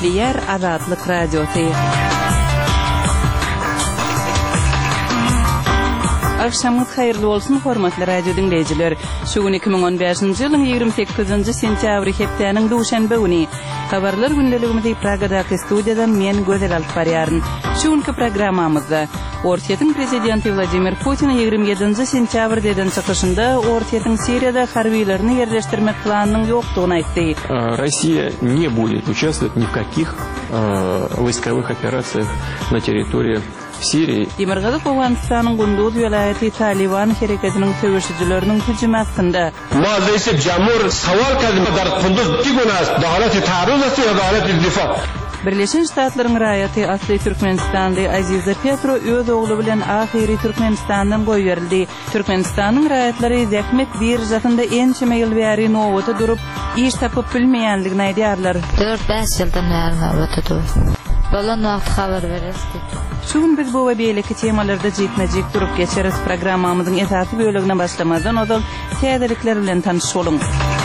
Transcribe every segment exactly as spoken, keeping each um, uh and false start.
Eşliyer Azatlık Radyosu. Akşamınız hayırlı olsun hormatly radio dinleyijiler. Şu gün iki bin on beşinji ýylyň ýygrimi sekizinji sentýabry hepdeniň duşanbe güni. Habarlar gündeligimizi Pragadaky studiýadan men Gözel alyp barýaryn. Şu günkü programmamyzda Ortiýetiň prezidenti Vladimir Putin ýygrimi ýedinji sentýabr deden çykyşynda Ortiýetiň Siriýada harbiýlerini ýerleşdirmek planynyň ýokdugyny aýtdy. Россия не будет участвовать ни в каких э, войсковых операциях на территории Siriýa. Demirgazyk Awganystanyň Gunduz welaýaty Taliban hereketiniň töweşijileriniň hüjüm astynda. Mazisi jamur sawal kadym dar Gunduz digunas dawlaty taarruz ve dawlaty difa. Birleşen Ştatlaryň raýaty Asly Türkmenistanda Aziza Petro öz ogly bilen ahyry Türkmenistandan goýberildi. Türkmenistanyň raýatlary zähmet bir zatynda ençeme ýyl bäri nowata durup iş tapyp bilmeýänligini aýdýarlar. dört beş ýyldan bäri nowata durup. Bolan wagt habar beresti. Şu gün biz bu we beýleki temalarda jekmejek durup geçeriz. Programmamyzyň esasy bölügine başlamadan odan täzelikler bilen tanyş boluň.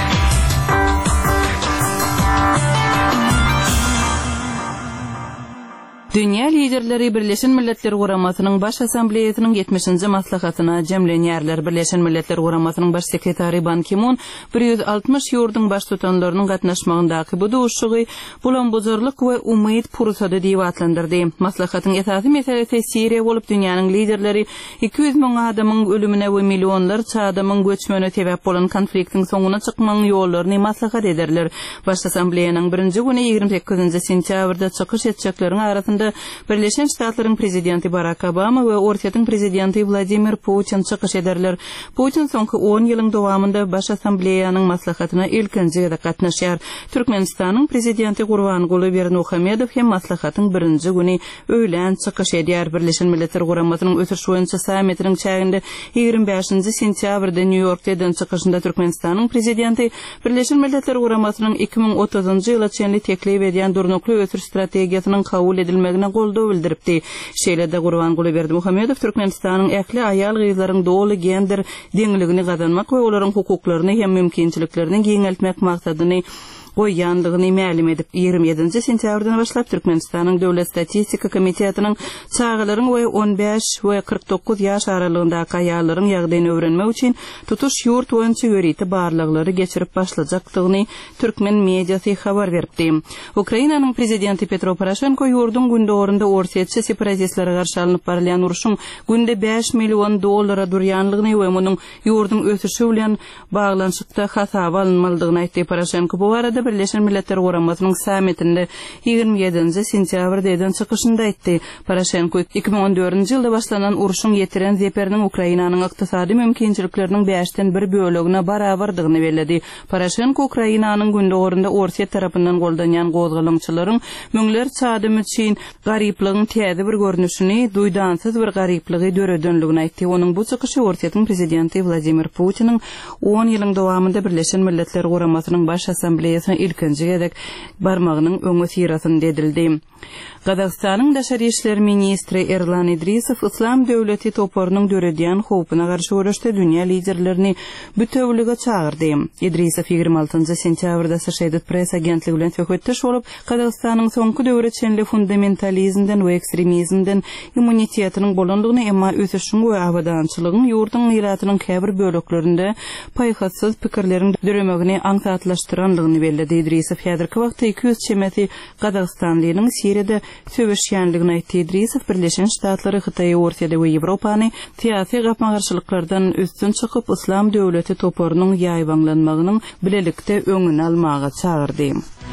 Dünya liderleri Birleşen Milletler Guramasynyň baş assambleýasynyň yetmişinji maslahatyna jemlenýärler. Birleşen Milletler Guramasynyň baş sekretary Ban Ki-moon bir ýüz altymyş ýurdun baş tutanlarynyň gatnaşmagyndaky bu duşugy bulanbozarlyk we umyt pursady diýip atlandyrdy. Maslahatyň esasy meselesi Siriýa bolup dünýäniň liderleri iki yüz miň adamyň ölümine we millionlarça adamyň göçmene sebäp bolan konfliktiň soňuna çykmagyň ýollaryny maslahat ederler. Baş assambleýanyň birinji güni ýygrimi sekizinji sentýabrda çykyş etjekleriniň arasynda Birleşen Ştatlaryň prezidenti Barack Obama we Ortiýetiň prezidenti Vladimir Putin çykyş ederler. Putin soňky on ýylyň dowamında baş assambleýanyň maslahatyna ilkinji ýerde gatnaşýar. Türkmenistanyň prezidenti Gurbanguly Berdimuhammedow hem maslahatyň birinji güni öýlen çykyş edýär. Birleşen Milletler Guramasynyň ötüş boýunça sammitiniň çäginde ýygrimi beşinji sentýabrda New Yorkda eden çykışynda Türkmenistanyň prezidenti Birleşen Milletler Guramasynyň iki bin otuzynjy ýyla çenli teklip edýän durnukly ötüş strategiýasynyň kabul edilmegine goldaw bildiripdi. Şeýlede Gurbanguly Berdimuhammedow Türkmenistanyň ähli aýal gyzlaryň doly gender deňligini gazanmak we olaryň hukuklaryny hem mümkinçiliklerini giňeltmek maksadyny goýandygyny ma'lum edip ýygrimi ýedinji sentýabrdan başlap Türkmenistanyň Döwlet Statistika Komitetining çağalaryň we on beş we kırk dokuz ýaş aralygyndaky aýallaryň ýagdaýyny öwrenmek üçin tutuş ýurt boýunça ýöriti barlyklary geçirip başlajakdygyny türkmen mediasy habar beripdi. Ukrainanyň prezidenti Petro Poroshenko ýurdun gündorunda orsiýetçi separatistlere garşy alynıp barýan uruşyň günde beş million dollara durýanlygyny we munyň ýurdun ötüşi bilen baglanşykda hasaba alınmalydygyny aýtdy. Poroshenko bu arada Birleşen Milletler Guramasynyň sammitinde ýygrimi ýedinji sentýabrda eden çykışynda aýtdy. Poroshenko iki bin on dördünji ýylda başlanan uruşyň ýetiren zeperiniň Ukrainanyň ykdysady mümkinçilikleriniň beşden bir bölegine barabardygyny bellädi. Poroshenko Ukrainanyň gündorunda Orsiýet tarapyndan goldanýan gozgalançylaryň müňler çadym üçin garyplygyň täze bir görnüşini, duýdansyz bir garyplygy döredenligini aýtdy. Onuň bu çykyşy Orsiýetiň prezidenti Vladimir Putiniň on ýylyň dowamında Birleşen Milletler Guramasynyň baş assambleýasyna ilkinji gedek barmagynyň öňe sirasyny dedildi. Gazakstanyň daşary işler ministri Erlan Idrisow İslam döwleti toparynyň döredýän howpyna garşy görüşde dünýä liderlerini bütewlige çağırdy. Idrisow ýygrimi altynjy sentýabrda Associated Press agentligi bilen söhbetdeş bolup, Gazakstanyň soňky döwretçenli fundamentalizmden we ekstremizmden immunitetiniň bolandygyny, emma ösüşiň we abadançylygyň ýurdun milatynyň käbir böleklerinde paýhatsyz pikirleriň döremegini aňsatlaşdyranlygyny bellidi. Idrisow häzirki wagtda iki yüz çemeti Gazakstanlynyň Siriýada söwüşýänligini aýtdy. Idrisow Birleşen Ştatlary, Hytaý, Orsiýa we Ýewropany tiýasy gapmagarçylyklardan üstün çykyp İslam döwleti toparynyň ýaýbanlanmagynyň bilelikde öňüni almaga çağırdy.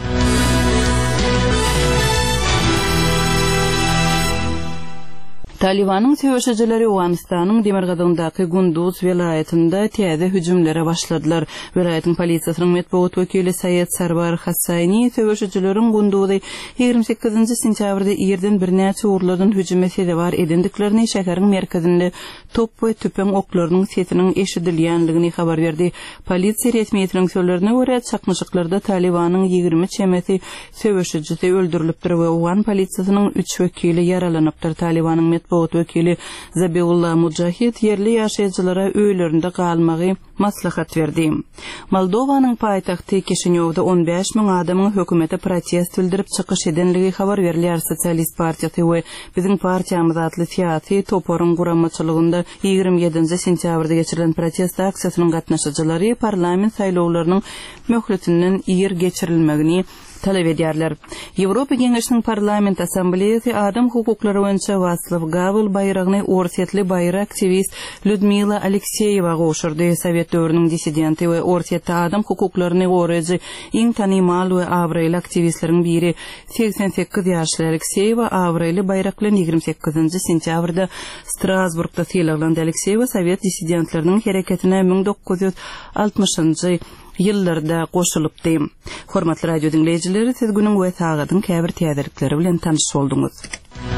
Talibanyň söwüşejileri Awganystanyň Demirgazyndaky Gunduz welaýatynda täze hüjümlere başladylar. Welaýatyň polisiýasynyň medeniýet wekili Saýed Sarwar Hassani söwüşejileriň Gunduzda ýygrimi sekizinji sentýabrda ýerden bir näçe urlardan hüjüme sebäp edendiklerini şäheriň merkezinde top we tüpen oklarynyň sesiniň eşidilýänligini habar berdi. Polisiýa resmiýetiniň sözlerine görä çakmyşyklarda Talibanyň ýigirme çemeti söwüşijisi öldürilipdir we Uwan polisiýasynyň üç wekili yaralanypdyr. Talibanyň medeniýet wekili Zabihullah Mujahid yerli ýaşaýjylara öýlerinde galmagy maslahat berdi. Moldowanyň paýtagty Kišiňowda on beş miň adamyň hökümete protest bildirip çykyş edenligi habar berilýär. Sosialist partiýasy we bizim partiýamyz atly siýasy toporun guramaçylygynda ýigirme ýedinji sentýabrda geçirilen protest aksiýasynyň gatnaşyjylary parlament saýlawlarynyň möhletinden ýer geçirilmegini talep edýärler. Ýewropa Geňeşiniň parlament assambleýasy adam hukuklary boýunça Václav Gawel bayragyny Orsetli bayrak aktivist Lyudmila Alekseyewa goşurdy. Sowet döwrüniň dissidenti we Orsetde adam hukuklaryny goraýjy iň tanymal we awraýly aktivistleriň biri seksen sekiz ýaşly Alekseyewa awraýly bayrak bilen ýigirme sekizinji sentýabrda Strasburgda syýlaglandy. Alekseyewa Sowet dissidentleriniň hereketine ming dokuz ýüz altymyşynjy ýyllarda goşulypdy. Hormatly radio dinleýijileri, siz günüň we sagatyň käbir täzelikleri bilen tanyş bolduňuz.